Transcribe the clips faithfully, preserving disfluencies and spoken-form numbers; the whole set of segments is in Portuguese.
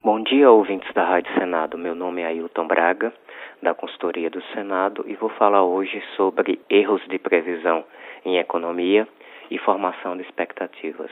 Bom dia, ouvintes da Rádio Senado. Meu nome é Ailton Braga, da Consultoria do Senado, e vou falar hoje sobre erros de previsão em economia e formação de expectativas.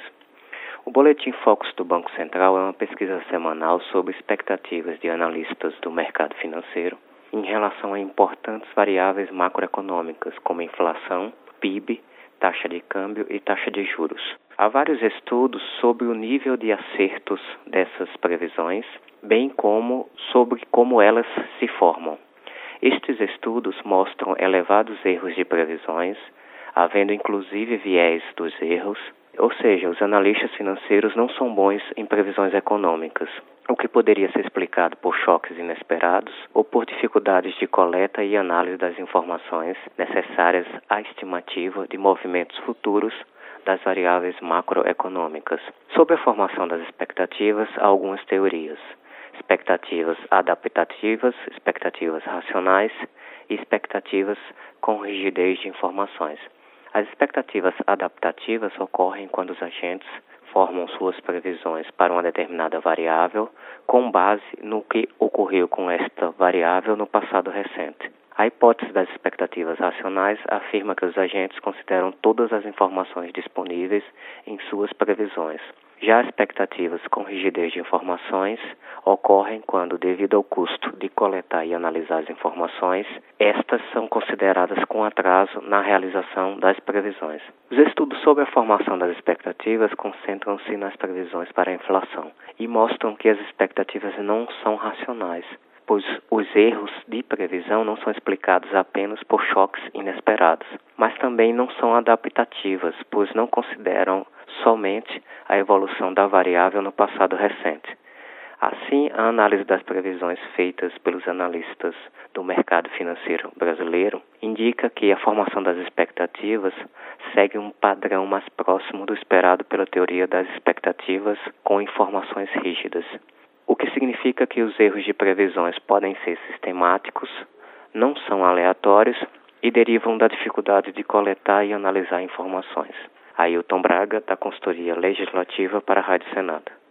O Boletim Focus do Banco Central é uma pesquisa semanal sobre expectativas de analistas do mercado financeiro em relação a importantes variáveis macroeconômicas, como inflação, P I B, taxa de câmbio e taxa de juros. Há vários estudos sobre o nível de acertos dessas previsões, bem como sobre como elas se formam. Estes estudos mostram elevados erros de previsões, havendo inclusive viés dos erros, ou seja, os analistas financeiros não são bons em previsões econômicas, o que poderia ser explicado por choques inesperados ou por dificuldades de coleta e análise das informações necessárias à estimativa de movimentos futuros das variáveis macroeconômicas. Sobre a formação das expectativas, há algumas teorias: expectativas adaptativas, expectativas racionais e expectativas com rigidez de informações. As expectativas adaptativas ocorrem quando os agentes formam suas previsões para uma determinada variável com base no que ocorreu com esta variável no passado recente. A hipótese das expectativas racionais afirma que os agentes consideram todas as informações disponíveis em suas previsões. Já as expectativas com rigidez de informações ocorrem quando, devido ao custo de coletar e analisar as informações, estas são consideradas com atraso na realização das previsões. Os estudos sobre a formação das expectativas concentram-se nas previsões para a inflação e mostram que as expectativas não são racionais, pois os erros de previsão não são explicados apenas por choques inesperados, mas também não são adaptativas, pois não consideram somente a evolução da variável no passado recente. Assim, a análise das previsões feitas pelos analistas do mercado financeiro brasileiro indica que a formação das expectativas segue um padrão mais próximo do esperado pela teoria das expectativas com informações rígidas, o que significa que os erros de previsões podem ser sistemáticos, não são aleatórios e derivam da dificuldade de coletar e analisar informações. Ailton Braga, da Consultoria Legislativa para a Rádio Senado.